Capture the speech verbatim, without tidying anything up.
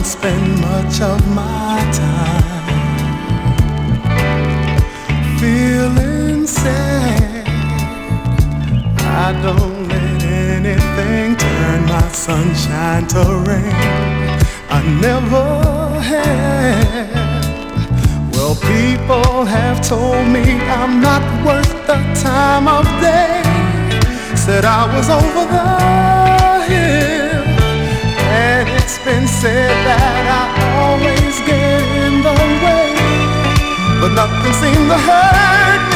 spend much of my time feeling sad. I don't let anything turn my sunshine to rain. I never have. Well, people have told me I'm not worth the time of day. Said I was over the hill, and it's been said that I always get in the way, but nothing seemed to hurt